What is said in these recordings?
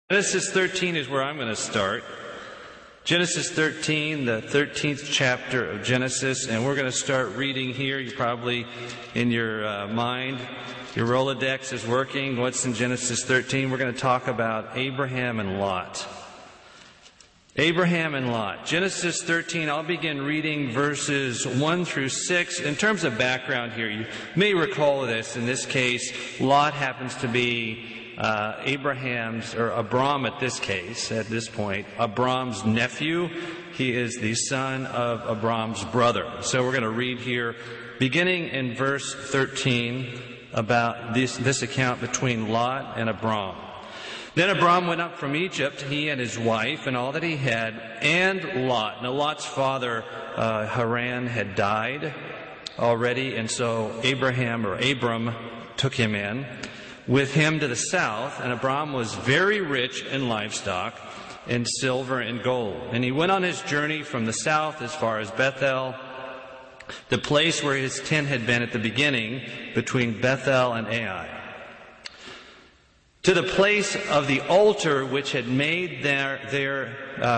Genesis 13 is where I'm going to start. Genesis 13, the 13th chapter of Genesis, and we're going to start reading here. You're probably in your mind, your Rolodex is working. What's in Genesis 13? We're going to talk about Abraham and Lot. Abraham and Lot. Genesis 13, I'll begin reading verses 1 through 6. In terms of background here, you may recall this. In this case, Lot happens to be Abraham's, or Abram at this point, Abram's nephew. He is the son of Abram's brother. So we're going to read here, beginning in verse 13, about this account between Lot and Abram. Then Abram went up from Egypt, he and his wife, and all that he had, and Lot. Now Lot's father, Haran, had died already, and so Abram took him in with him to the south, and Abram was very rich in livestock, in silver and gold. And he went on his journey from the south as far as Bethel, the place where his tent had been at the beginning, between Bethel and Ai, to the place of the altar which he had made there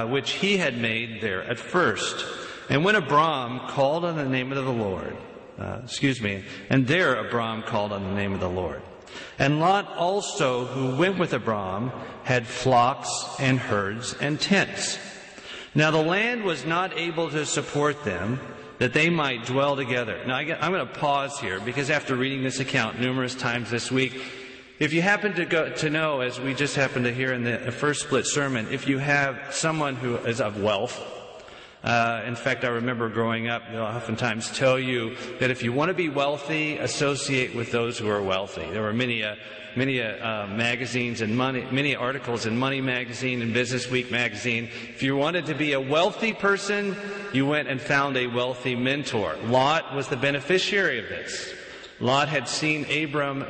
at first. And when Abram called on the name of the Lord, and there Abram called on the name of the Lord. And Lot also, who went with Abram, had flocks and herds and tents. Now the land was not able to support them, that they might dwell together. Now I'm going to pause here, because after reading this account numerous times this week, if you happen to know, as we just happened to hear in the first split sermon, if you have someone who is of wealth, in fact, I remember growing up, they'll oftentimes tell you that if you want to be wealthy, associate with those who are wealthy. There were many magazines and many articles in Money Magazine and Business Week magazine. If you wanted to be a wealthy person, you went and found a wealthy mentor. Lot was the beneficiary of this. Lot had seen Abram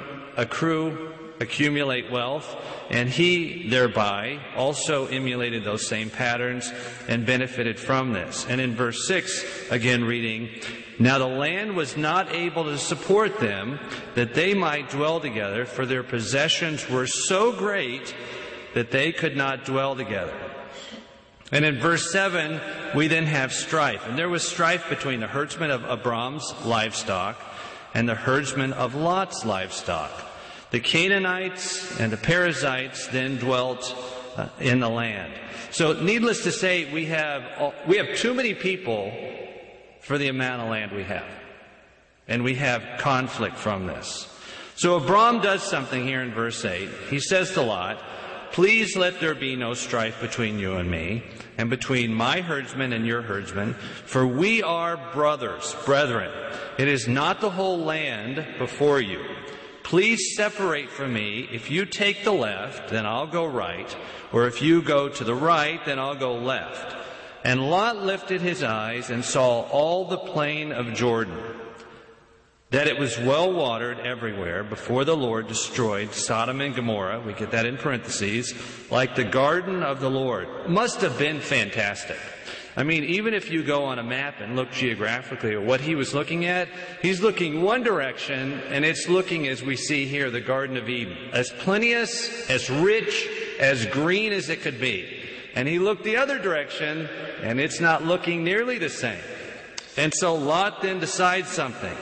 accumulate wealth, and he thereby also emulated those same patterns and benefited from this. And in verse 6, again reading, now the land was not able to support them, that they might dwell together, for their possessions were so great that they could not dwell together. And in verse 7, we then have strife. And there was strife between the herdsmen of Abram's livestock and the herdsmen of Lot's livestock. The Canaanites and the Perizzites then dwelt in the land. So needless to say, we have too many people for the amount of land we have. And we have conflict from this. So Abram does something here in verse 8. He says to Lot, please let there be no strife between you and me, and between my herdsmen and your herdsmen, for we are brethren. It is not the whole land before you. Please separate from me. If you take the left, then I'll go right. Or if you go to the right, then I'll go left. And Lot lifted his eyes and saw all the plain of Jordan, that it was well watered everywhere before the Lord destroyed Sodom and Gomorrah. We get that in parentheses, like the garden of the Lord. Must have been fantastic. I mean, even if you go on a map and look geographically at what he was looking at, he's looking one direction, and it's looking, as we see here, the Garden of Eden. As plenteous, as rich, as green as it could be. And he looked the other direction, and it's not looking nearly the same. And so Lot then decides something.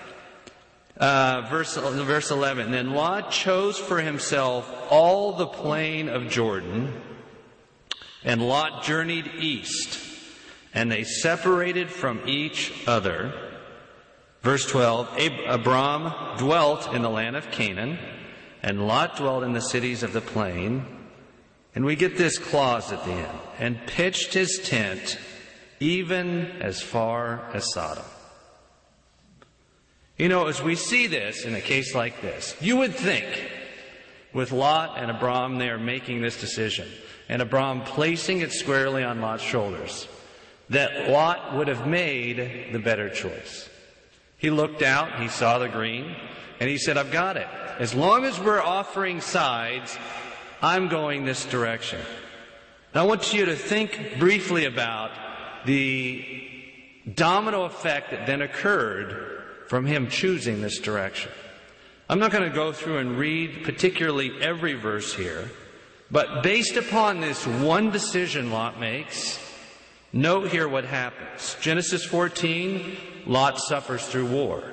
Verse 11, then Lot chose for himself all the plain of Jordan, and Lot journeyed east. And they separated from each other. Verse 12, Abram dwelt in the land of Canaan, and Lot dwelt in the cities of the plain. And we get this clause at the end, and pitched his tent even as far as Sodom. You know, as we see this in a case like this, you would think, with Lot and Abram there making this decision, and Abram placing it squarely on Lot's shoulders, that Lot would have made the better choice. He looked out, he saw the green, and he said, I've got it. As long as we're offering sides, I'm going this direction. Now I want you to think briefly about the domino effect that then occurred from him choosing this direction. I'm not going to go through and read particularly every verse here, But based upon this one decision Lot makes, note here what happens. Genesis 14, Lot suffers through war.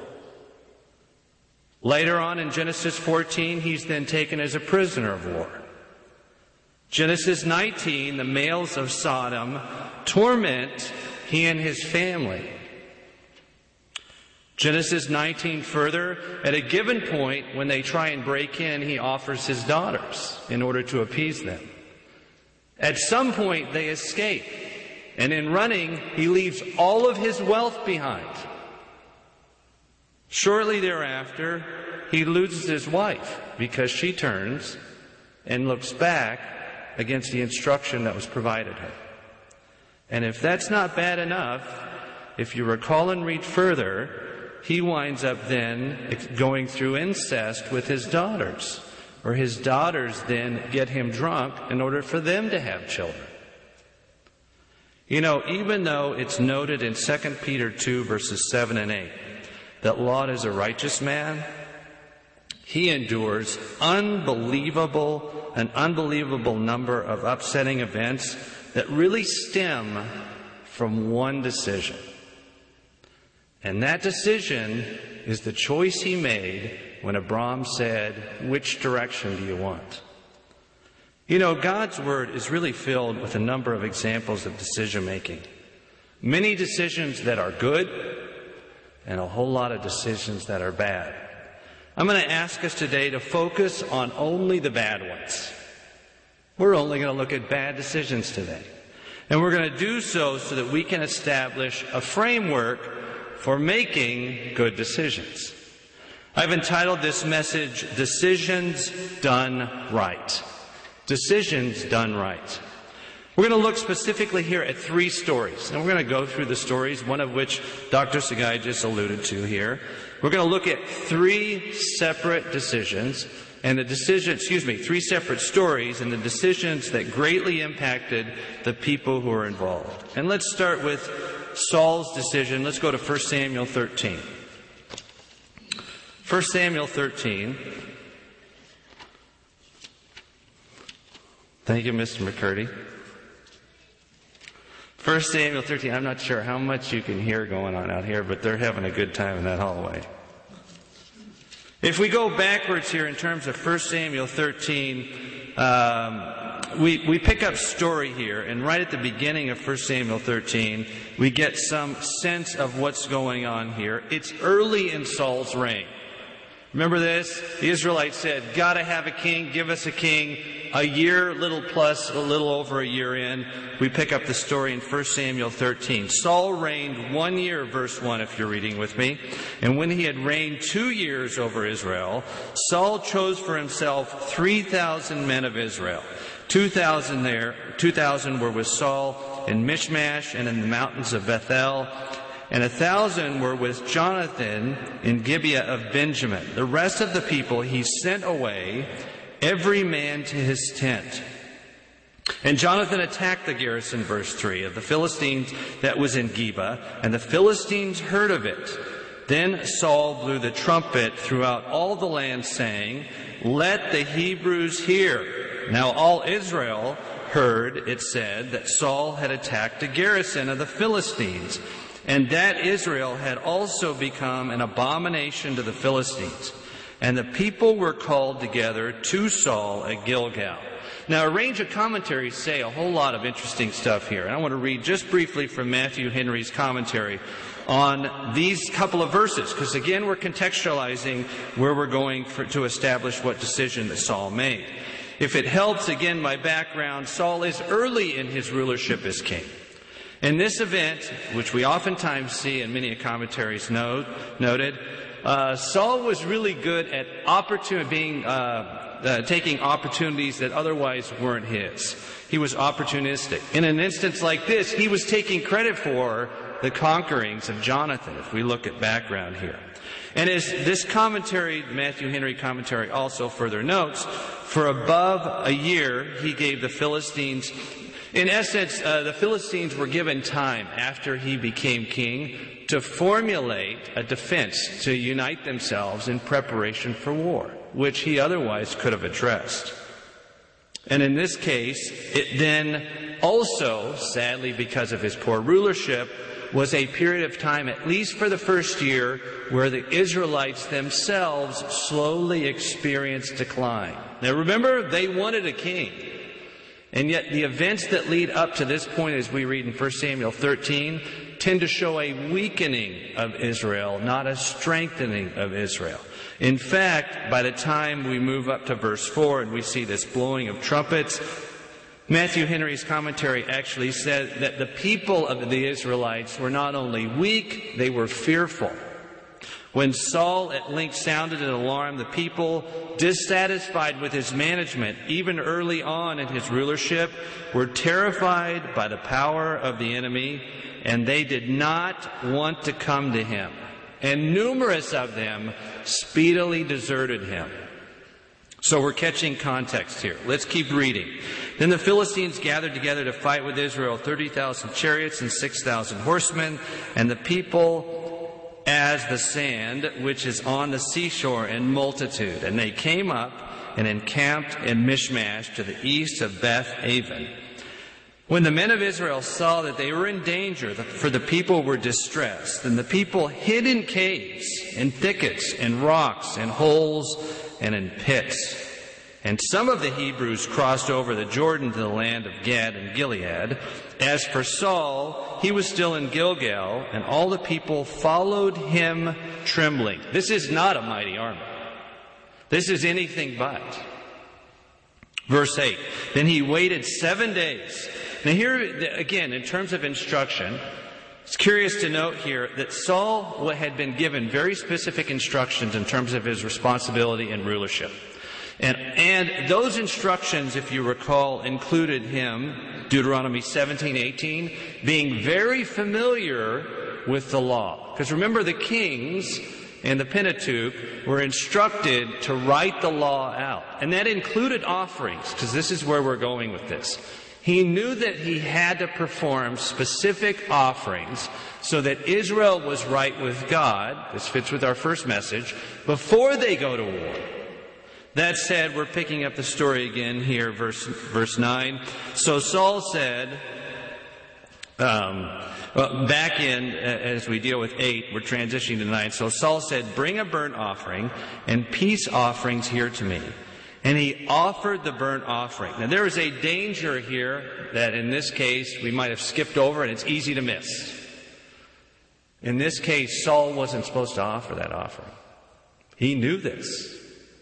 Later on in Genesis 14, he's then taken as a prisoner of war. Genesis 19, the males of Sodom torment he and his family. Genesis 19 further, at a given point when they try and break in, he offers his daughters in order to appease them. At some point they escape, and in running he leaves all of his wealth behind. Shortly thereafter, he loses his wife because she turns and looks back against the instruction that was provided her. And if that's not bad enough, if you recall and read further, he winds up then going through incest with his daughters, or his daughters then get him drunk in order for them to have children. You know, even though it's noted in 2 Peter 2 verses 7 and 8 that Lot is a righteous man, he endures an unbelievable number of upsetting events that really stem from one decision. And that decision is the choice he made when Abram said, "Which direction do you want?" You know, God's Word is really filled with a number of examples of decision making. Many decisions that are good, and a whole lot of decisions that are bad. I'm going to ask us today to focus on only the bad ones. We're only going to look at bad decisions today. And we're going to do so that we can establish a framework for making good decisions. I've entitled this message, Decisions Done Right. Decisions Done Right. We're going to look specifically here at three stories. And we're going to go through the stories, one of which Dr. Sagai just alluded to here. We're going to look at three separate decisions and three separate stories and the decisions that greatly impacted the people who were involved. And let's start with Saul's decision. Let's go to 1 Samuel 13. 1 Samuel 13. Thank you, Mr. McCurdy. 1 Samuel 13. I'm not sure how much you can hear going on out here, but they're having a good time in that hallway. If we go backwards here in terms of 1 Samuel 13, we pick up story here, and right at the beginning of 1 Samuel 13, we get some sense of what's going on here. It's early in Saul's reign. Remember this? The Israelites said, "Gotta have a king, give us a king." A year, a little over a year in, we pick up the story in 1 Samuel 13. Saul reigned 1 year, verse 1, if you're reading with me. And when he had reigned 2 years over Israel, Saul chose for himself 3,000 men of Israel. 2,000 were with Saul in Michmash and in the mountains of Bethel, and 1,000 were with Jonathan in Gibeah of Benjamin. The rest of the people he sent away, every man to his tent. And Jonathan attacked the garrison, verse 3, of the Philistines that was in Geba, and the Philistines heard of it. Then Saul blew the trumpet throughout all the land, saying, "Let the Hebrews hear." Now all Israel heard, it said, that Saul had attacked a garrison of the Philistines, and that Israel had also become an abomination to the Philistines. And the people were called together to Saul at Gilgal. Now, a range of commentaries say a whole lot of interesting stuff here. And I want to read just briefly from Matthew Henry's commentary on these couple of verses, because again, we're contextualizing where we're going to establish what decision that Saul made. If it helps, again, my background, Saul is early in his rulership as king. In this event, which we oftentimes see and many commentaries noted, Saul was really good at taking opportunities that otherwise weren't his. He was opportunistic. In an instance like this, he was taking credit for the conquerings of Jonathan, if we look at background here. And as this commentary, Matthew Henry commentary, also further notes, for above a year he gave the Philistines. In essence, the Philistines were given time after he became king to formulate a defense, to unite themselves in preparation for war, which he otherwise could have addressed. And in this case, it then also, sadly because of his poor rulership, was a period of time, at least for the first year, where the Israelites themselves slowly experienced decline. Now remember, they wanted a king. And yet the events that lead up to this point, as we read in 1 Samuel 13, tend to show a weakening of Israel, not a strengthening of Israel. In fact, by the time we move up to verse 4 and we see this blowing of trumpets, Matthew Henry's commentary actually said that the people of the Israelites were not only weak, they were fearful. When Saul at length sounded an alarm, the people, dissatisfied with his management, even early on in his rulership, were terrified by the power of the enemy, and they did not want to come to him. And numerous of them speedily deserted him. So we're catching context here. Let's keep reading. Then the Philistines gathered together to fight with Israel, 30,000 chariots and 6,000 horsemen, and the people as the sand which is on the seashore in multitude. And they came up and encamped in Michmash to the east of Beth Aven. When the men of Israel saw that they were in danger, for the people were distressed, then the people hid in caves, in thickets, in rocks, in holes, and in pits. And some of the Hebrews crossed over the Jordan to the land of Gad and Gilead. As for Saul, he was still in Gilgal, and all the people followed him trembling. This is not a mighty army. This is anything but. Verse 8, then he waited 7 days. Now here, again, in terms of instruction, it's curious to note here that Saul had been given very specific instructions in terms of his responsibility and rulership. And those instructions, if you recall, included him, Deuteronomy 17:18, being very familiar with the law. Because remember, the kings and the Pentateuch were instructed to write the law out. And that included offerings, because this is where we're going with this. He knew that he had to perform specific offerings so that Israel was right with God, this fits with our first message, before they go to war. That said, we're picking up the story again here, verse 9. So Saul said, back in, as we deal with 8, we're transitioning to 9. So Saul said, bring a burnt offering and peace offerings here to me. And he offered the burnt offering. Now there is a danger here that in this case we might have skipped over and it's easy to miss. In this case, Saul wasn't supposed to offer that offering. He knew this.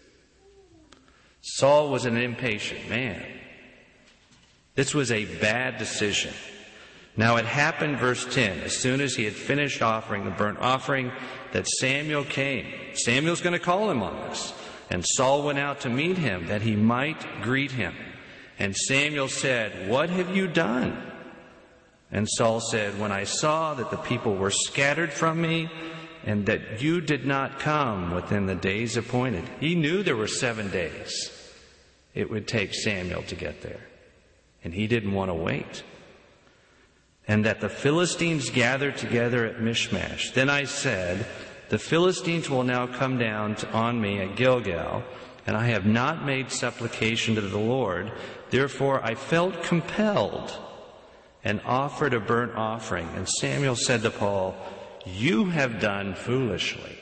Saul was an impatient man. This was a bad decision. Now it happened, verse 10, as soon as he had finished offering the burnt offering, that Samuel came. Samuel's going to call him on this. And Saul went out to meet him, that he might greet him. And Samuel said, what have you done? And Saul said, when I saw that the people were scattered from me, and that you did not come within the days appointed. He knew there were 7 days it would take Samuel to get there. And he didn't want to wait. And that the Philistines gathered together at Michmash. Then I said, the Philistines will now come down on me at Gilgal, and I have not made supplication to the Lord. Therefore I felt compelled and offered a burnt offering. And Samuel said to Paul, you have done foolishly.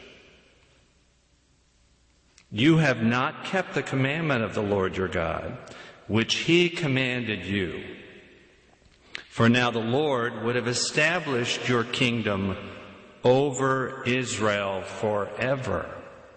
You have not kept the commandment of the Lord your God, which he commanded you. For now the Lord would have established your kingdom over Israel forever.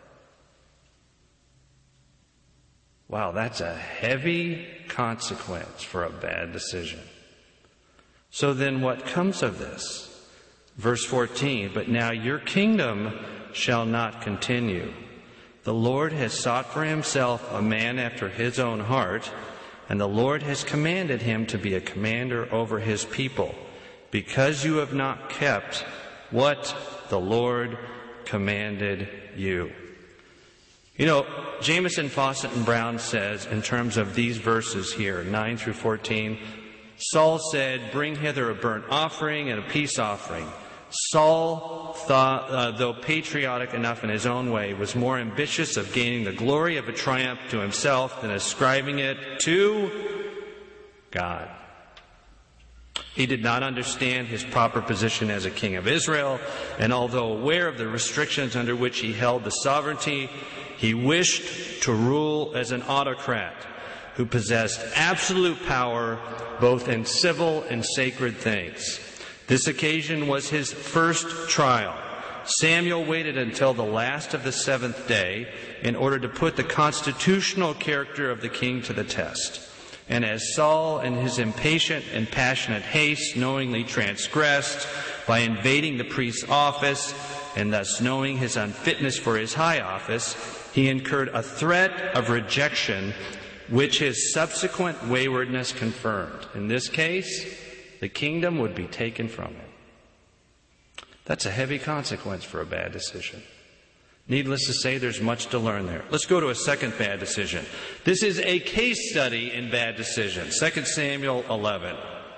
Wow, that's a heavy consequence for a bad decision. So then what comes of this? Verse 14, but now your kingdom shall not continue. The Lord has sought for himself a man after his own heart, and the Lord has commanded him to be a commander over his people, because you have not kept what the Lord commanded you. You know, Jamieson, Fawcett, and Brown says, in terms of these verses here, 9 through 14, Saul said, bring hither a burnt offering and a peace offering. Saul, though patriotic enough in his own way, was more ambitious of gaining the glory of a triumph to himself than ascribing it to God. He did not understand his proper position as a king of Israel, and although aware of the restrictions under which he held the sovereignty, he wished to rule as an autocrat who possessed absolute power both in civil and sacred things. This occasion was his first trial. Samuel waited until the last of the seventh day in order to put the constitutional character of the king to the test. And as Saul, in his impatient and passionate haste, knowingly transgressed by invading the priest's office, and thus knowing his unfitness for his high office, he incurred a threat of rejection, which his subsequent waywardness confirmed. In this case, the kingdom would be taken from him. That's a heavy consequence for a bad decision. Needless to say, there's much to learn there. Let's go to a second bad decision. This is a case study in bad decisions. 2 Samuel 11.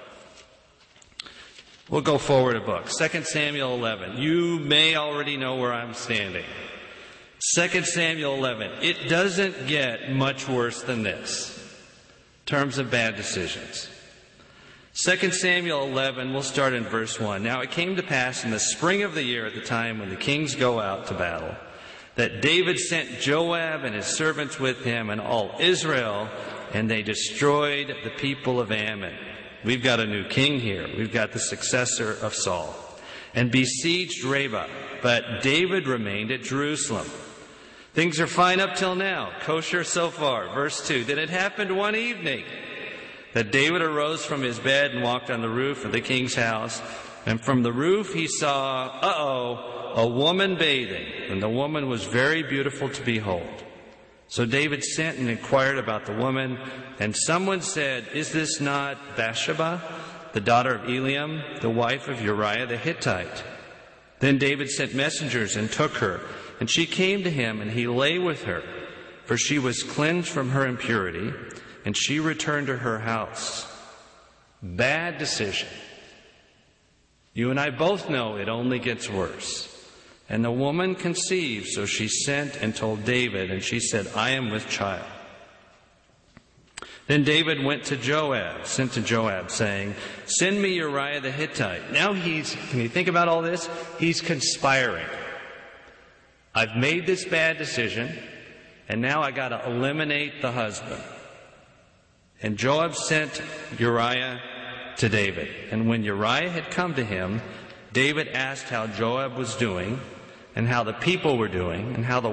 We'll go forward a book. 2 Samuel 11. You may already know where I'm standing. 2 Samuel 11. It doesn't get much worse than this in terms of bad decisions. 2 Samuel 11, we'll start in verse 1. Now it came to pass in the spring of the year, at the time when the kings go out to battle, that David sent Joab and his servants with him and all Israel, and they destroyed the people of Ammon. We've got a new king here. We've got the successor of Saul. And besieged Rabbah, but David remained at Jerusalem. Things are fine up till now. Kosher so far. Verse 2. Then it happened one evening that David arose from his bed and walked on the roof of the king's house. And from the roof he saw, a woman bathing. And the woman was very beautiful to behold. So David sent and inquired about the woman. And someone said, Is this not Bathsheba, the daughter of Eliam, the wife of Uriah the Hittite? Then David sent messengers and took her. And she came to him, and he lay with her. For she was cleansed from her impurity. And she returned to her house. Bad decision. You and I both know it only gets worse. And the woman conceived, so she sent and told David, and she said, I am with child. Then David sent to Joab, saying, Send me Uriah the Hittite. Now can you think about all this? He's conspiring. I've made this bad decision, and now I got to eliminate the husband. And Joab sent Uriah to David. And when Uriah had come to him, David asked how Joab was doing, and how the people were doing, and how the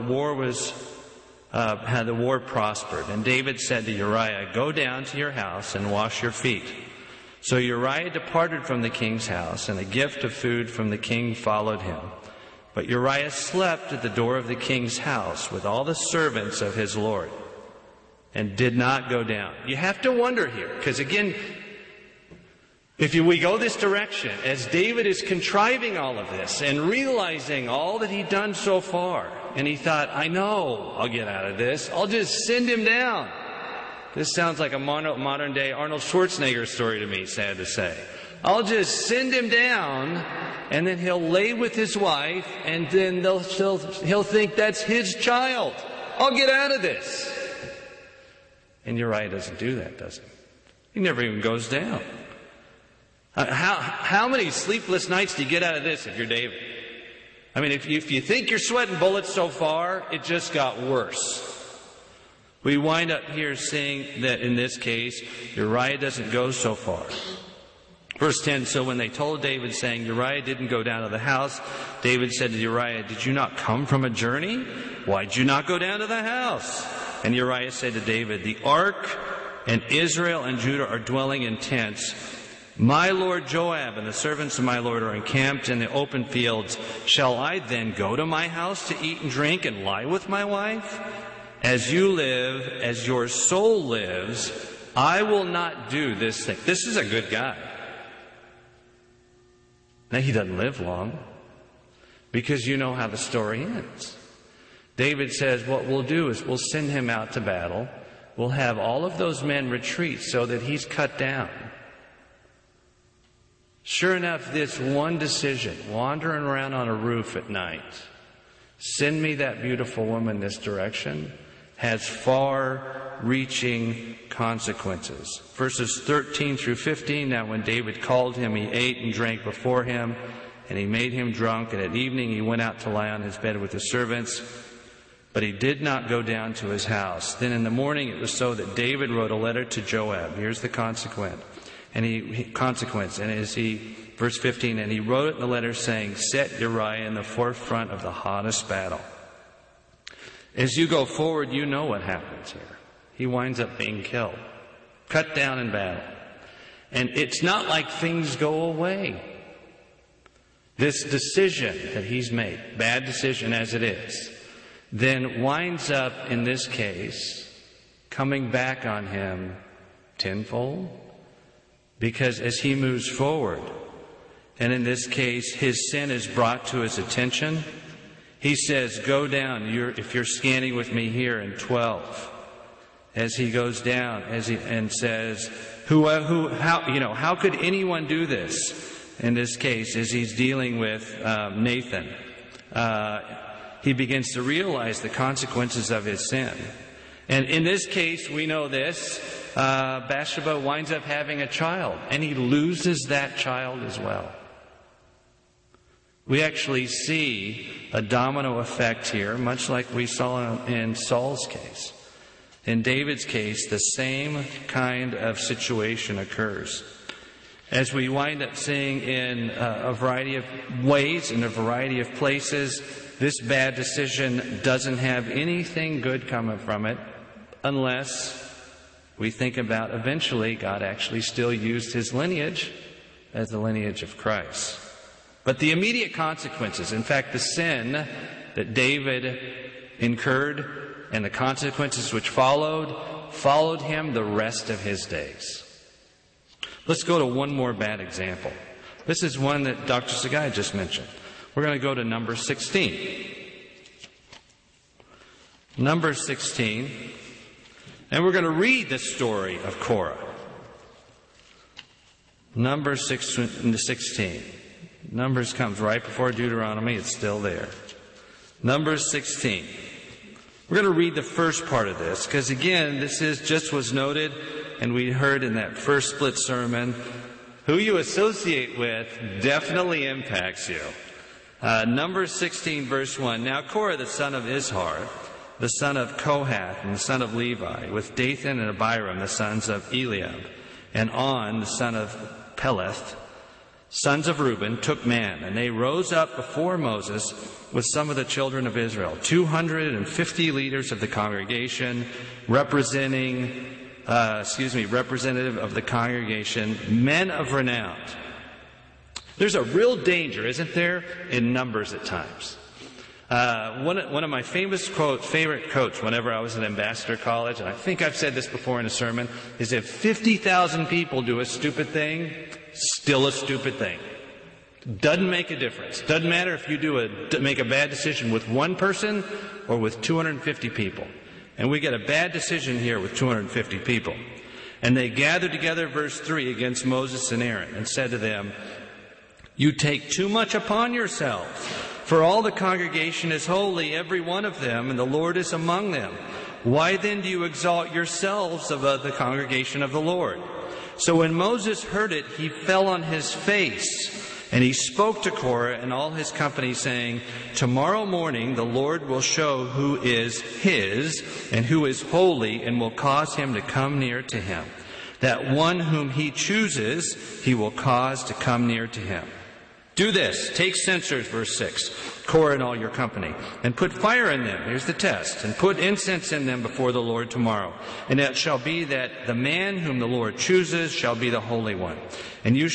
war prospered. And David said to Uriah, Go down to your house and wash your feet. So Uriah departed from the king's house, and a gift of food from the king followed him. But Uriah slept at the door of the king's house with all the servants of his lord, and did not go down. You have to wonder here, because again, if we go this direction, as David is contriving all of this and realizing all that he'd done so far, and he thought, I know I'll get out of this. I'll just send him down. This sounds like a modern day Arnold Schwarzenegger story to me, sad to say. I'll just send him down, and then he'll lay with his wife, and then he'll think that's his child. I'll get out of this. And Uriah doesn't do that, does he? He never even goes down. How many sleepless nights do you get out of this if you're David? I mean, if you think you're sweating bullets so far, it just got worse. We wind up here seeing that in this case, Uriah doesn't go so far. Verse 10, so when they told David, saying, Uriah didn't go down to the house, David said to Uriah, Did you not come from a journey? Why'd you not go down to the house? And Uriah said to David, The ark and Israel and Judah are dwelling in tents. My lord Joab and the servants of my lord are encamped in the open fields. Shall I then go to my house to eat and drink and lie with my wife? As you live, as your soul lives, I will not do this thing. This is a good guy. Now, he doesn't live long, because you know how the story ends. David says, what we'll do is we'll send him out to battle. We'll have all of those men retreat so that he's cut down. Sure enough, this one decision, wandering around on a roof at night, send me that beautiful woman this direction, has far-reaching consequences. Verses 13 through 15, now when David called him, he ate and drank before him, and he made him drunk, and at evening he went out to lie on his bed with his servants, but he did not go down to his house. Then in the morning it was so that David wrote a letter to Joab. Here's the consequence. Verse 15, and he wrote it in the letter saying, set Uriah in the forefront of the hottest battle. As you go forward, you know what happens here. He winds up being killed, cut down in battle. And it's not like things go away. This decision that he's made, bad decision as it is, then winds up, in this case, coming back on him tenfold. Because as he moves forward, and in this case, his sin is brought to his attention, he says, go down, if you're scanning with me here in 12. As he goes down, and says, how could anyone do this? In this case, as he's dealing with Nathan, he begins to realize the consequences of his sin. And in this case, we know this, Bathsheba winds up having a child, and he loses that child as well. We actually see a domino effect here, much like we saw in Saul's case. In David's case, the same kind of situation occurs. As we wind up seeing in a variety of ways, in a variety of places, this bad decision doesn't have anything good coming from it, unless we think about eventually God actually still used his lineage as the lineage of Christ. But the immediate consequences, in fact, the sin that David incurred and the consequences which followed him the rest of his days. Let's go to one more bad example. This is one that Dr. Sagai just mentioned. We're going to go to Numbers 16. Numbers 16. And we're going to read the story of Korah. Numbers 16. Numbers comes right before Deuteronomy. It's still there. Numbers 16. We're going to read the first part of this, because again, this is just was noted, and we heard in that first split sermon, who you associate with definitely impacts you. Numbers 16, verse 1. Now Korah, the son of Izhar, the son of Kohath, and the son of Levi, with Dathan and Abiram, the sons of Eliab, and On, the son of Peleth, sons of Reuben, took man, and they rose up before Moses with some of the children of Israel, 250 leaders of the congregation, representative of the congregation, men of renown. There's a real danger, isn't there, in numbers at times. One of my favorite quotes whenever I was at Ambassador College, and I think I've said this before in a sermon, is if 50,000 people do a stupid thing, still a stupid thing. Doesn't make a difference. Doesn't matter if you make a bad decision with one person or with 250 people. And we get a bad decision here with 250 people. And they gathered together, verse 3, against Moses and Aaron, and said to them, you take too much upon yourselves, for all the congregation is holy, every one of them, and the Lord is among them. Why then do you exalt yourselves above the congregation of the Lord? So when Moses heard it, he fell on his face, and he spoke to Korah and all his company, saying, tomorrow morning the Lord will show who is his and who is holy, and will cause him to come near to him. That one whom he chooses, he will cause to come near to him. Do this. Take censers, verse 6, Korah and all your company, and put fire in them. Here's the test. And put incense in them before the Lord tomorrow. And it shall be that the man whom the Lord chooses shall be the Holy One. And you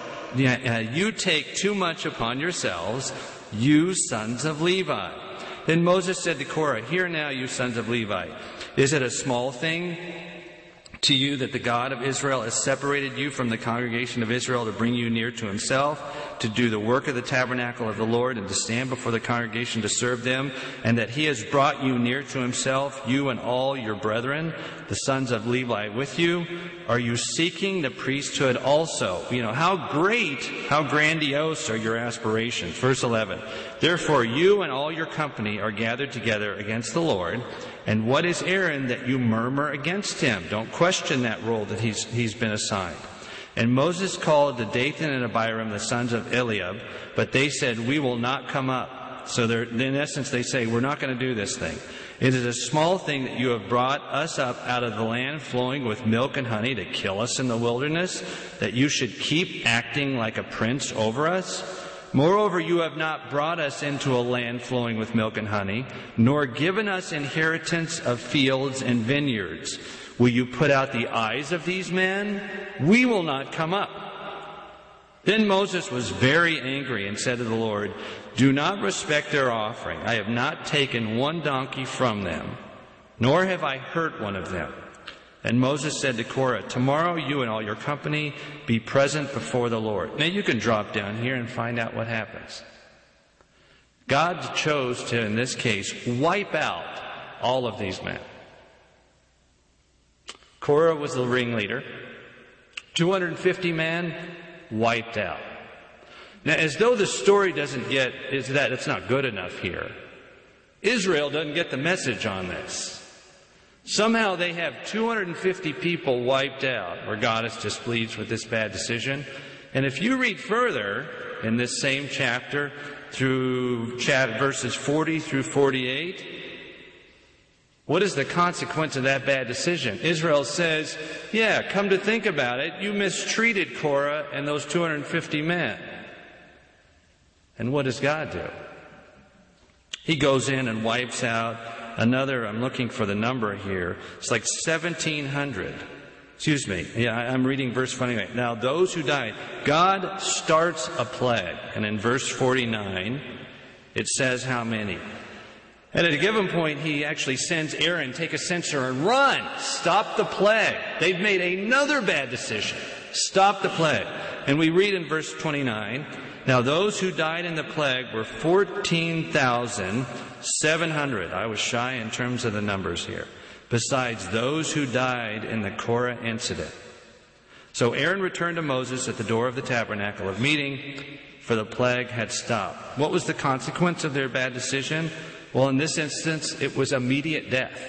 take too much upon yourselves, you sons of Levi. Then Moses said to Korah, hear now, you sons of Levi, is it a small thing to you that the God of Israel has separated you from the congregation of Israel to bring you near to himself, to do the work of the tabernacle of the Lord, and to stand before the congregation to serve them, and that he has brought you near to himself, you and all your brethren, the sons of Levi with you? Are you seeking the priesthood also? How great, how grandiose are your aspirations? Verse 11, therefore you and all your company are gathered together against the Lord. And what is Aaron that you murmur against him? Don't question that role that he's been assigned. And Moses called to Dathan and Abiram, the sons of Eliab, but they said, we will not come up. So in essence, they say, we're not going to do this thing. It is a small thing that you have brought us up out of the land flowing with milk and honey to kill us in the wilderness, that you should keep acting like a prince over us. Moreover, you have not brought us into a land flowing with milk and honey, nor given us inheritance of fields and vineyards. Will you put out the eyes of these men? We will not come up. Then Moses was very angry and said to the Lord, do not respect their offering. I have not taken one donkey from them, nor have I hurt one of them. And Moses said to Korah, tomorrow you and all your company be present before the Lord. Now you can drop down here and find out what happens. God chose to, in this case, wipe out all of these men. Korah was the ringleader. 250 men wiped out. Now, as though the story it's not good enough here, Israel doesn't get the message on this. Somehow they have 250 people wiped out, where God is displeased with this bad decision. And if you read further in this same chapter through verses 40 through 48, what is the consequence of that bad decision? Israel says, yeah, come to think about it, you mistreated Korah and those 250 men. And what does God do? He goes in and wipes out another, I'm looking for the number here, it's like 1,700. Excuse me. Yeah, I'm reading verse 49. Now those who died, God starts a plague. And in verse 49, it says how many? And at a given point, he actually sends Aaron, take a censer and run. Stop the plague. They've made another bad decision. Stop the plague. And we read in verse 29, now those who died in the plague were 14,700. I was shy in terms of the numbers here. Besides those who died in the Korah incident. So Aaron returned to Moses at the door of the tabernacle of meeting, for the plague had stopped. What was the consequence of their bad decision? Well, in this instance, it was immediate death.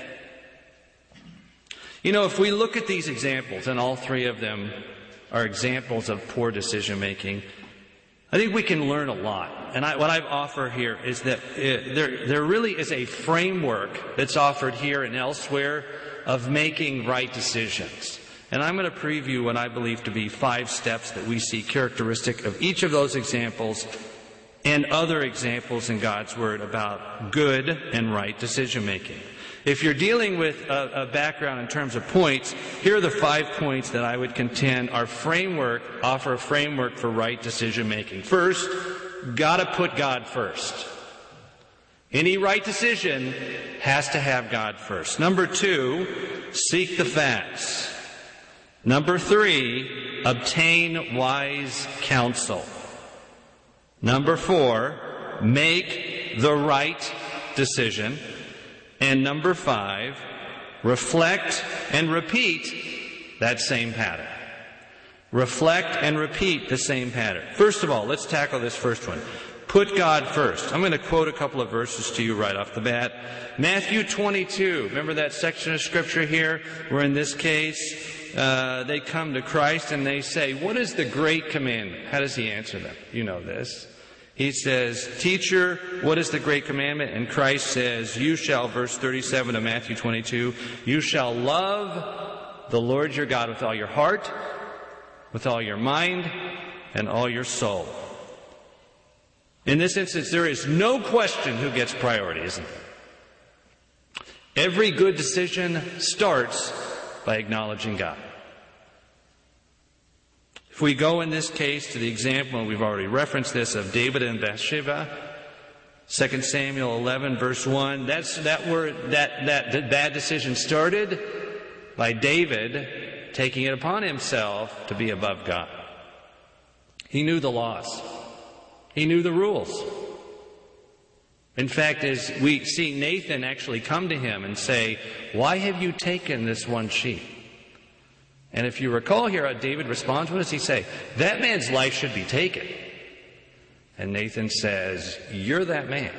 If we look at these examples, and all three of them are examples of poor decision making, I think we can learn a lot. And what I offer here is that there really is a framework that's offered here and elsewhere of making right decisions. And I'm going to preview what I believe to be 5 steps that we see characteristic of each of those examples and other examples in God's Word about good and right decision making. If you're dealing with a background in terms of points, here are the 5 points that I would contend offer a framework for right decision making. First, gotta put God first. Any right decision has to have God first. Number 2, seek the facts. Number 3, obtain wise counsel. Number 4, make the right decision. And number 5, reflect and repeat that same pattern. Reflect and repeat the same pattern. First of all, let's tackle this first one. Put God first. I'm going to quote a couple of verses to you right off the bat. Matthew 22. Remember that section of Scripture here? Where in this case, they come to Christ and they say, what is the great commandment? How does he answer them? You know this. He says, teacher, what is the great commandment? And Christ says, you shall, verse 37 of Matthew 22, you shall love the Lord your God with all your heart, with all your mind, and all your soul. In this instance, there is no question who gets priority, isn't there? Every good decision starts by acknowledging God. If we go in this case to the example, and we've already referenced this, of David and Bathsheba, 2 Samuel 11, verse 1, that bad decision started by David taking it upon himself to be above God. He knew the laws. He knew the rules. In fact, as we see Nathan actually come to him and say, "Why have you taken this one sheep?" And if you recall here how David responds, what does he say? "That man's life should be taken." And Nathan says, "You're that man."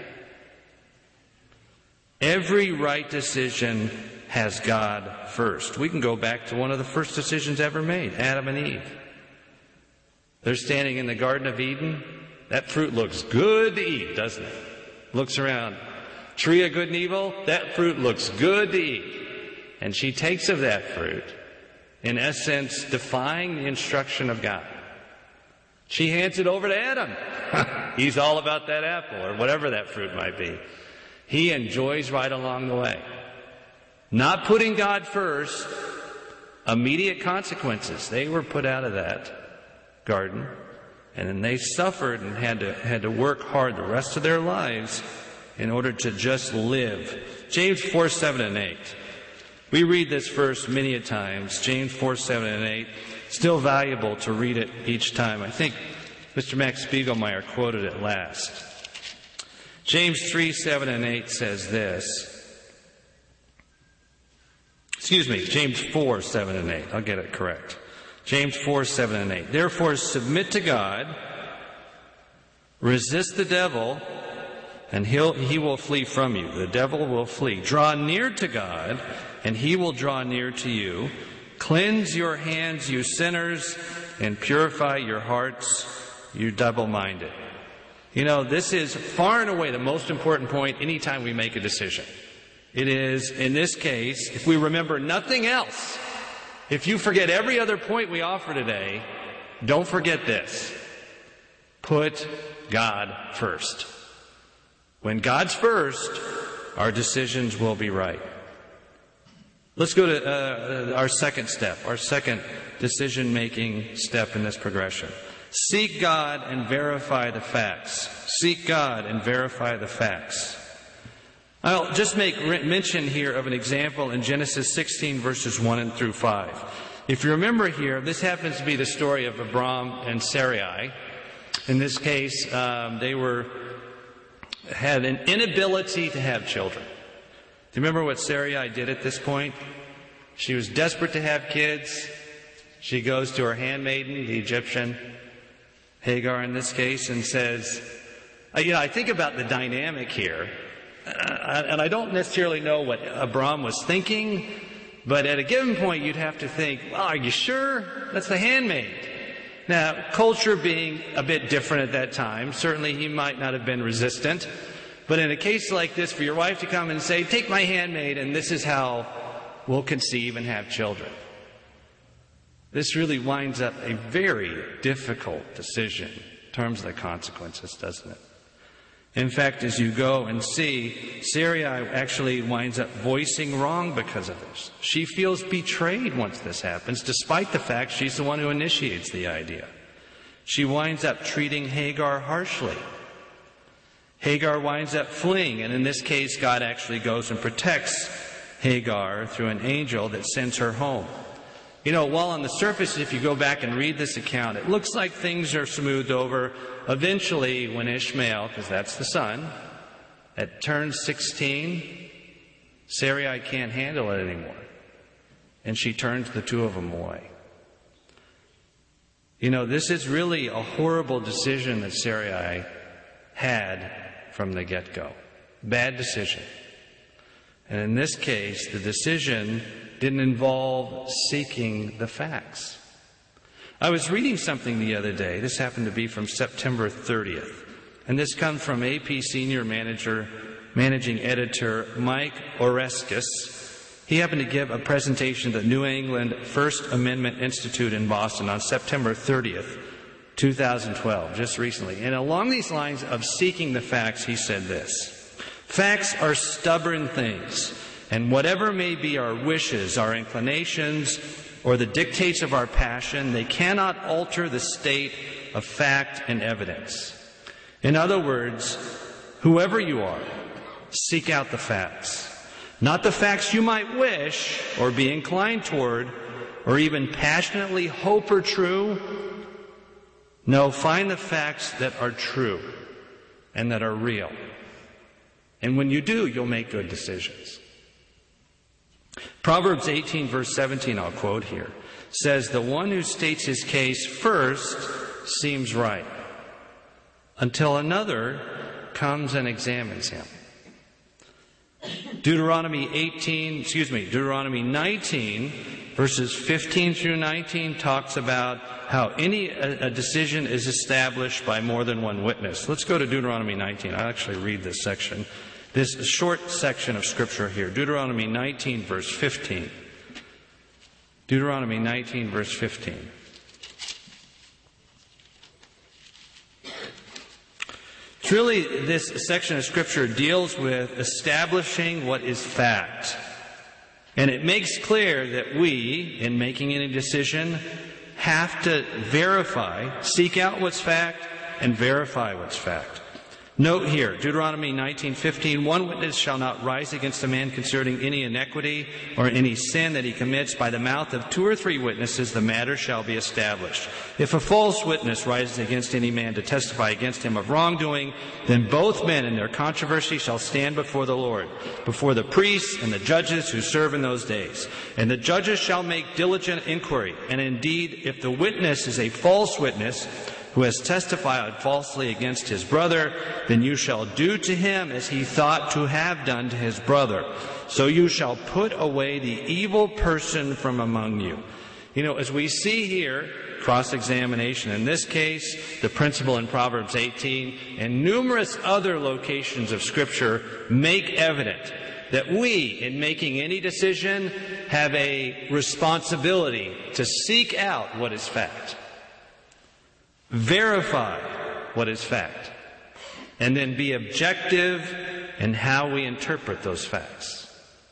Every right decision has God first. We can go back to one of the first decisions ever made, Adam and Eve. They're standing in the Garden of Eden. That fruit looks good to eat, doesn't it? Looks around. Tree of good and evil, that fruit looks good to eat. And she takes of that fruit, in essence, defying the instruction of God. She hands it over to Adam. He's all about that apple, or whatever that fruit might be. He enjoys right along the way. Not putting God first, immediate consequences. They were put out of that garden, and then they suffered and had to work hard the rest of their lives in order to just live. James 4, 7, and 8. We read this verse many a times. James 4, 7, and 8. Still valuable to read it each time. I think Mr. Max Spiegelmeier quoted it last. James 3, 7, and 8 says this. James 4, 7, and 8. I'll get it correct. James 4, 7, and 8. Therefore, submit to God, resist the devil, and he will flee from you. The devil will flee. Draw near to God, and he will draw near to you. Cleanse your hands, you sinners, and purify your hearts, you double-minded. You know, this is far and away the most important point anytime we make a decision. It is, in this case, if we remember nothing else, if you forget every other point we offer today, don't forget this. Put God first. When God's first, our decisions will be right. Let's go to our second step, our second decision-making step in this progression. Seek God and verify the facts. Seek God and verify the facts. I'll just make mention here of an example in Genesis 16, verses 1 through 5. If you remember here, this happens to be the story of Abram and Sarai. In this case, they had an inability to have children. Do you remember what Sarai did at this point? She was desperate to have kids. She goes to her handmaiden, the Egyptian, Hagar in this case, and says, I think about the dynamic here, and I don't necessarily know what Abram was thinking, but at a given point you'd have to think, well, are you sure? That's the handmaid. Now, culture being a bit different at that time, certainly he might not have been resistant, but in a case like this, for your wife to come and say, take my handmaid, and this is how we'll conceive and have children. This really winds up a very difficult decision in terms of the consequences, doesn't it? In fact, as you go and see, Sarai actually winds up voicing wrong because of this. She feels betrayed once this happens, despite the fact she's the one who initiates the idea. She winds up treating Hagar harshly. Hagar winds up fleeing, and in this case, God actually goes and protects Hagar through an angel that sends her home. You know, while on the surface, if you go back and read this account, it looks like things are smoothed over. Eventually, when Ishmael, because that's the son, turns 16, Sarai can't handle it anymore. And she turns the two of them away. You know, this is really a horrible decision that Sarai had from the get-go. Bad decision. And in this case, the decision didn't involve seeking the facts. I was reading something the other day. This happened to be from September 30th. And this comes from AP Senior Managing Editor Mike Oreskes. He happened to give a presentation at the New England First Amendment Institute in Boston on September 30th, 2012, just recently. And along these lines of seeking the facts, he said this: facts are stubborn things, and whatever may be our wishes, our inclinations, or the dictates of our passion, they cannot alter the state of fact and evidence. In other words, whoever you are, seek out the facts. Not the facts you might wish or be inclined toward, or even passionately hope are true. No, find the facts that are true and that are real. And when you do, you'll make good decisions. Proverbs 18, verse 17, I'll quote here, says, "The one who states his case first seems right, until another comes and examines him." Deuteronomy 19, verses 15 through 19 talks about how a decision is established by more than one witness. Let's go to Deuteronomy 19. I'll actually read this section. This short section of Scripture here. Deuteronomy 19, verse 15. Deuteronomy 19, verse 15. Truly, this section of Scripture deals with establishing what is fact. And it makes clear that we, in making any decision, have to seek out what's fact, and verify what's fact. Note here, Deuteronomy 19:15, "One witness shall not rise against a man concerning any iniquity or any sin that he commits. By the mouth of 2 or 3 witnesses the matter shall be established. If a false witness rises against any man to testify against him of wrongdoing, then both men in their controversy shall stand before the Lord, before the priests and the judges who serve in those days. And the judges shall make diligent inquiry. And indeed, if the witness is a false witness, who has testified falsely against his brother, then you shall do to him as he thought to have done to his brother. So you shall put away the evil person from among you." As we see here, cross-examination in this case, the principle in Proverbs 18, and numerous other locations of Scripture make evident that we, in making any decision, have a responsibility to seek out what is fact, verify what is fact, and then be objective in how we interpret those facts.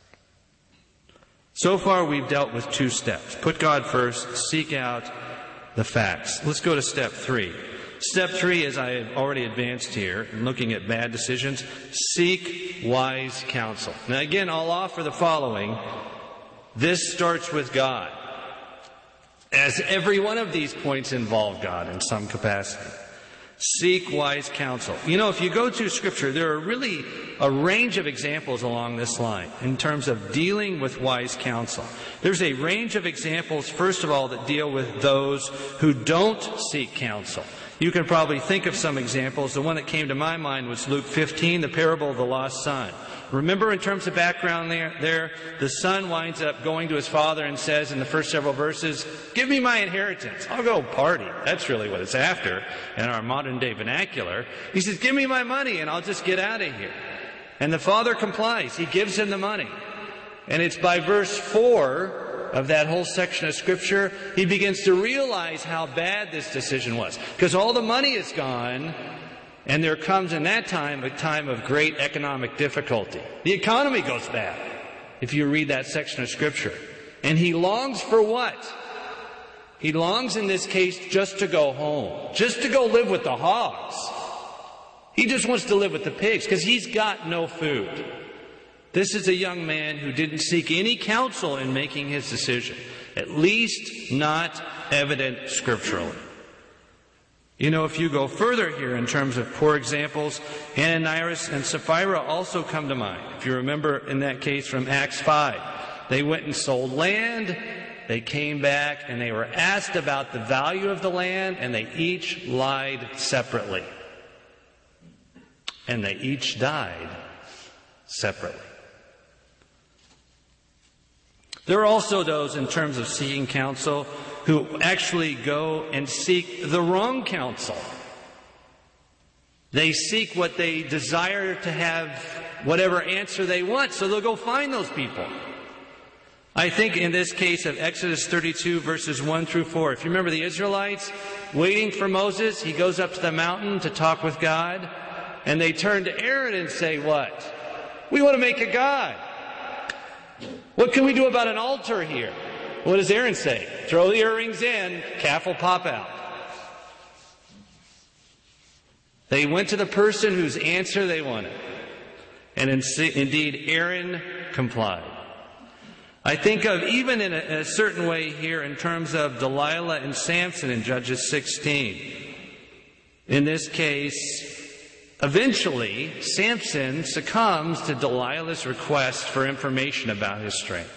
So far, we've dealt with 2 steps. Put God first, seek out the facts. Let's go to step 3. Step 3, as I have already advanced here, in looking at bad decisions, seek wise counsel. Now again, I'll offer the following. This starts with God, as every one of these points involve God in some capacity. Seek wise counsel. If you go to Scripture, there are really a range of examples along this line in terms of dealing with wise counsel. There's a range of examples, first of all, that deal with those who don't seek counsel. You can probably think of some examples. The one that came to my mind was Luke 15, the parable of the lost son. Remember, in terms of background there, the son winds up going to his father and says in the first several verses, "Give me my inheritance. I'll go party." That's really what it's after in our modern day vernacular. He says, "Give me my money and I'll just get out of here." And the father complies. He gives him the money. And it's by verse 4 of that whole section of Scripture, he begins to realize how bad this decision was. Because all the money is gone, and there comes in that time a time of great economic difficulty. The economy goes bad, if you read that section of Scripture. And he longs for what? He longs in this case just to go home, just to go live with the hogs. He just wants to live with the pigs because he's got no food. This is a young man who didn't seek any counsel in making his decision, at least not evident scripturally. If you go further here in terms of poor examples, Ananias and Sapphira also come to mind. If you remember in that case from Acts 5, they went and sold land, they came back, and they were asked about the value of the land, and they each lied separately. And they each died separately. There are also those, in terms of seeking counsel, who actually go and seek the wrong counsel. They seek what they desire to have, whatever answer they want, so they'll go find those people. I think in this case of Exodus 32, verses 1 through 4. If you remember the Israelites waiting for Moses, he goes up to the mountain to talk with God, and they turn to Aaron and say, "What? We want to make a god. What can we do about an altar here?" What does Aaron say? "Throw the earrings in, calf will pop out." They went to the person whose answer they wanted. And indeed, Aaron complied. I think of even in a certain way here in terms of Delilah and Samson in Judges 16. In this case, eventually, Samson succumbs to Delilah's request for information about his strength.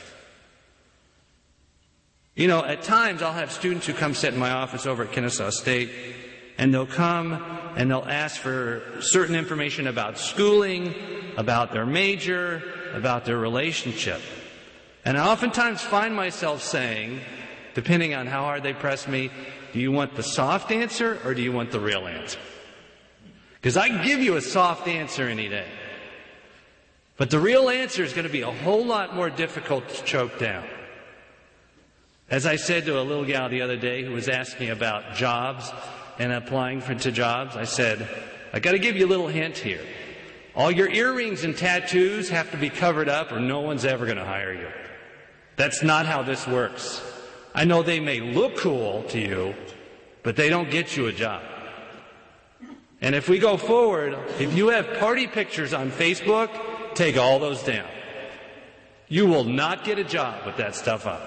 You know, at times I'll have students who come sit in my office over at Kennesaw State, and they'll come and they'll ask for certain information about schooling, about their major, about their relationship. And I oftentimes find myself saying, depending on how hard they press me, do you want the soft answer or do you want the real answer? Because I can give you a soft answer any day. But the real answer is going to be a whole lot more difficult to choke down. As I said to a little gal the other day who was asking about jobs and applying to jobs, I said, I got to give you a little hint here. All your earrings and tattoos have to be covered up or no one's ever going to hire you. That's not how this works. I know they may look cool to you, but they don't get you a job. And if we go forward, if you have party pictures on Facebook, take all those down. You will not get a job with that stuff up.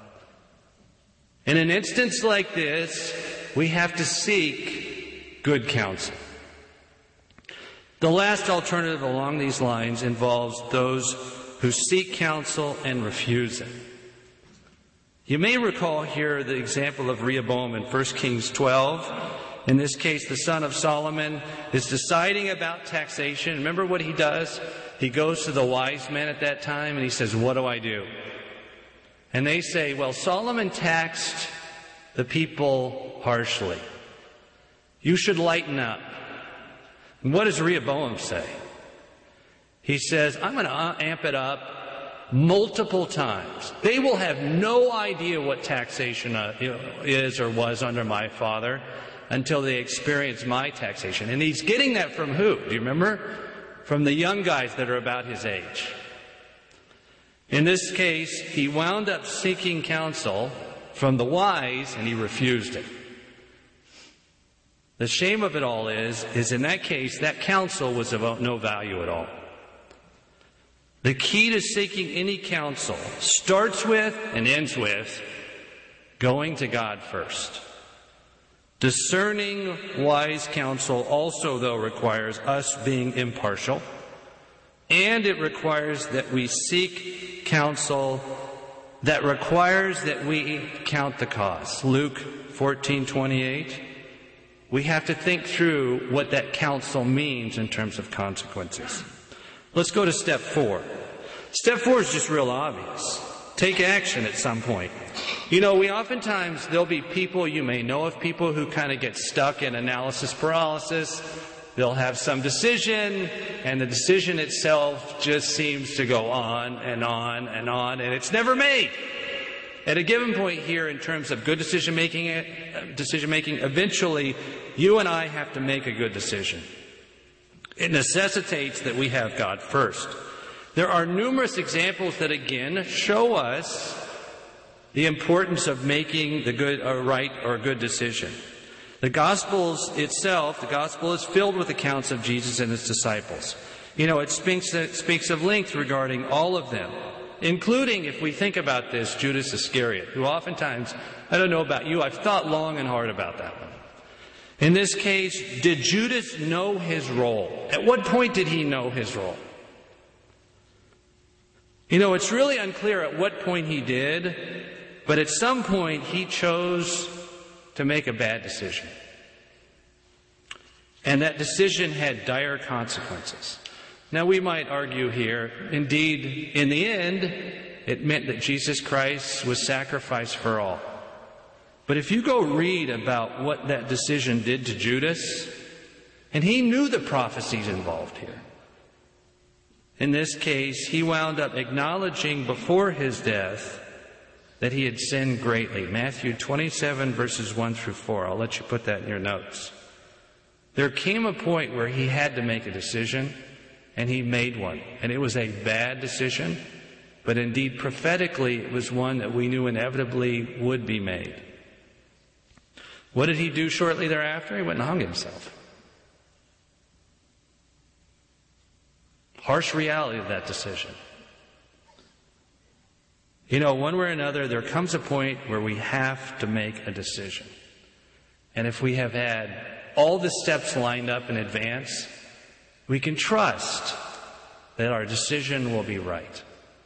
In an instance like this, we have to seek good counsel. The last alternative along these lines involves those who seek counsel and refuse it. You may recall here the example of Rehoboam in 1 Kings 12. In this case, the son of Solomon is deciding about taxation. Remember what he does? He goes to the wise men at that time and he says, what do I do? And they say, well, Solomon taxed the people harshly. You should lighten up. And what does Rehoboam say? He says, I'm going to amp it up multiple times. They will have no idea what taxation is or was under my father until they experience my taxation. And he's getting that from who? Do you remember? From the young guys that are about his age. In this case, he wound up seeking counsel from the wise, and he refused it. The shame of it all is in that case, that counsel was of no value at all. The key to seeking any counsel starts with and ends with going to God first. Discerning wise counsel also, though, requires us being impartial. And it requires that we seek counsel that requires that we count the cost. Luke 14:28. We have to think through what that counsel means in terms of consequences. Let's go to step 4. Step 4 is just real obvious. Take action at some point. You know, there'll be people, you may know of people who kind of get stuck in analysis paralysis. They'll have some decision, and the decision itself just seems to go on and on and on, and it's never made. At a given point here, in terms of good decision making, eventually you and I have to make a good decision. It necessitates that we have God first. There are numerous examples that again show us the importance of making the good or right or good decision. The gospel is filled with accounts of Jesus and his disciples. You know, it speaks of length regarding all of them, including, if we think about this, Judas Iscariot, who oftentimes, I don't know about you, I've thought long and hard about that one. In this case, did Judas know his role? At what point did he know his role? You know, it's really unclear at what point he did, but at some point he chose to make a bad decision. And that decision had dire consequences. Now we might argue here, indeed, in the end, it meant that Jesus Christ was sacrificed for all. But if you go read about what that decision did to Judas, and he knew the prophecies involved here. In this case, he wound up acknowledging before his death that he had sinned greatly. Matthew 27, verses 1 through 4. I'll let you put that in your notes. There came a point where he had to make a decision, and he made one. And it was a bad decision, but indeed prophetically it was one that we knew inevitably would be made. What did he do shortly thereafter? He went and hung himself. Harsh reality of that decision. One way or another, there comes a point where we have to make a decision. And if we have had all the steps lined up in advance, we can trust that our decision will be right.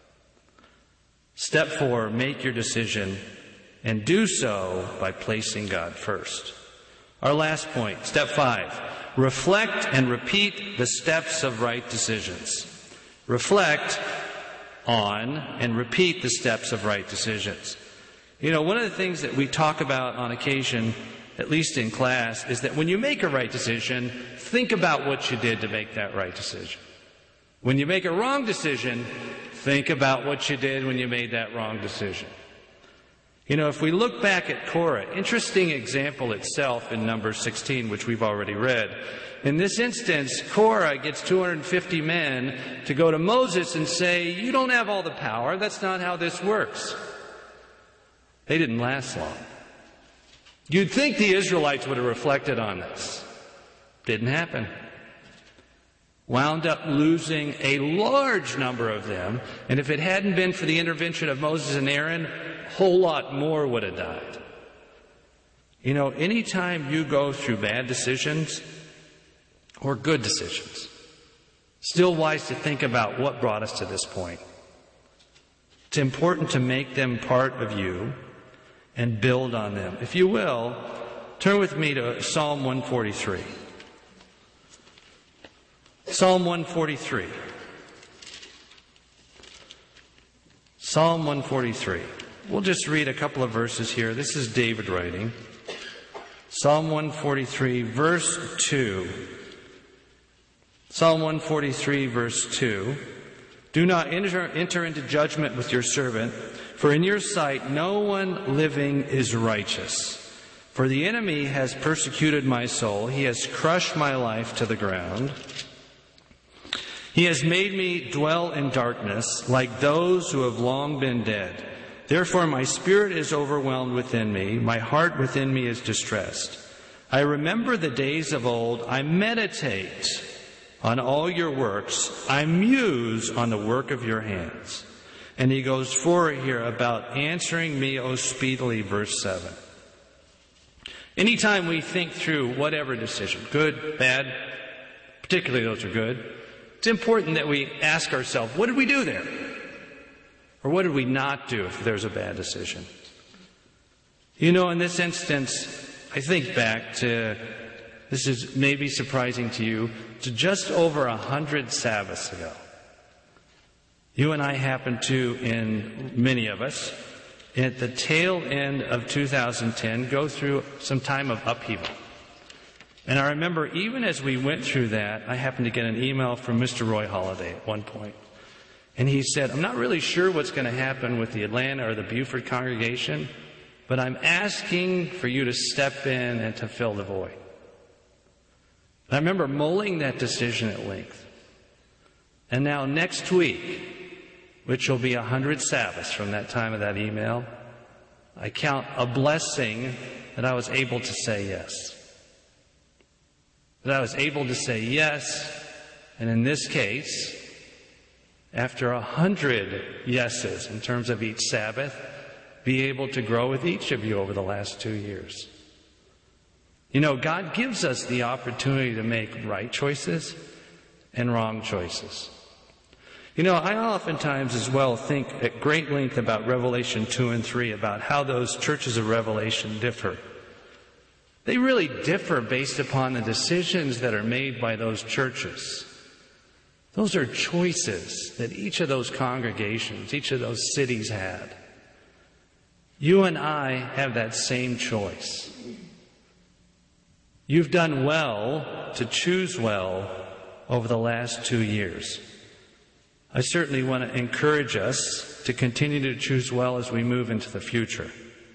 Step 4, make your decision, and do so by placing God first. Our last point, step 5, reflect and repeat the steps of right decisions. Reflect on and repeat the steps of right decisions. One of the things that we talk about on occasion, at least in class, is that when you make a right decision, think about what you did to make that right decision. When you make a wrong decision, think about what you did when you made that wrong decision. If we look back at Korah, interesting example itself in Numbers 16, which we've already read. In this instance, Korah gets 250 men to go to Moses and say, you don't have all the power. That's not how this works. They didn't last long. You'd think the Israelites would have reflected on this. Didn't happen. Wound up losing a large number of them. And if it hadn't been for the intervention of Moses and Aaron, a whole lot more would have died. Anytime you go through bad decisions or good decisions, still wise to think about what brought us to this point. It's important to make them part of you and build on them. If you will, turn with me to Psalm 143. Psalm 143. Psalm 143. We'll just read a couple of verses here. This is David writing. Psalm 143, verse 2. Psalm 143, verse 2. Do not enter into judgment with your servant, for in your sight no one living is righteous. For the enemy has persecuted my soul. He has crushed my life to the ground. He has made me dwell in darkness like those who have long been dead. Therefore my spirit is overwhelmed within me. My heart within me is distressed. I remember the days of old. I meditate on all your works. I muse on the work of your hands. And he goes forward here about answering me, O speedily, verse 7. Anytime we think through whatever decision, good, bad, particularly those are good, it's important that we ask ourselves, what did we do there? Or what did we not do if there's a bad decision? In this instance, I think back to, this is maybe surprising to you, to just over 100 Sabbaths ago. You and I happened to, in many of us, at the tail end of 2010, go through some time of upheaval. And I remember even as we went through that, I happened to get an email from Mr. Roy Halladay at one point. And he said, I'm not really sure what's going to happen with the Atlanta or the Buford congregation, but I'm asking for you to step in and to fill the void. And I remember mulling that decision at length. And now next week, which will be 100 Sabbaths from that time of that email, I count a blessing that I was able to say yes. That I was able to say yes, and in this case, after 100 yeses in terms of each Sabbath, be able to grow with each of you over the last 2 years. God gives us the opportunity to make right choices and wrong choices. I oftentimes as well think at great length about Revelation 2 and 3, about how those churches of Revelation differ. They really differ based upon the decisions that are made by those churches. Those are choices that each of those congregations, each of those cities had. You and I have that same choice. You've done well to choose well over the last 2 years. I certainly want to encourage us to continue to choose well as we move into the future.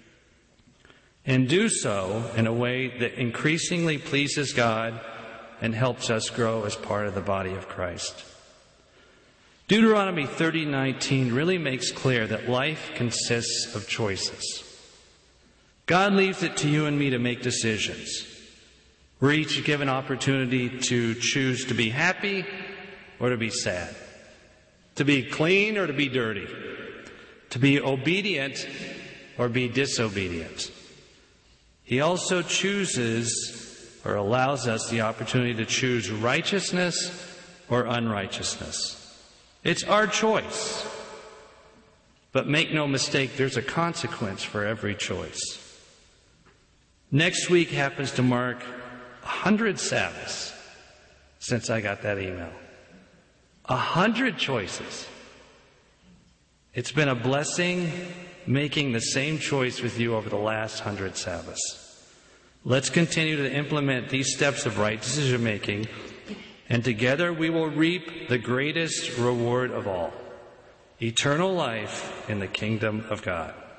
And do so in a way that increasingly pleases God and helps us grow as part of the body of Christ. Deuteronomy 30:19 really makes clear that life consists of choices. God leaves it to you and me to make decisions. We're each given opportunity to choose to be happy or to be sad, to be clean or to be dirty. to be obedient or be disobedient. He also chooses or allows us the opportunity to choose righteousness or unrighteousness. It's our choice. But make no mistake, there's a consequence for every choice. Next week happens to mark 100 Sabbaths since I got that email. 100 choices. It's been a blessing making the same choice with you over the last 100 Sabbaths. Let's continue to implement these steps of right decision making, and together we will reap the greatest reward of all, eternal life in the kingdom of God.